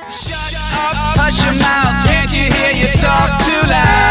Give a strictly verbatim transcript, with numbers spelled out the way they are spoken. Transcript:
Shut up, hush your mouth, can't you hear you talk too loud?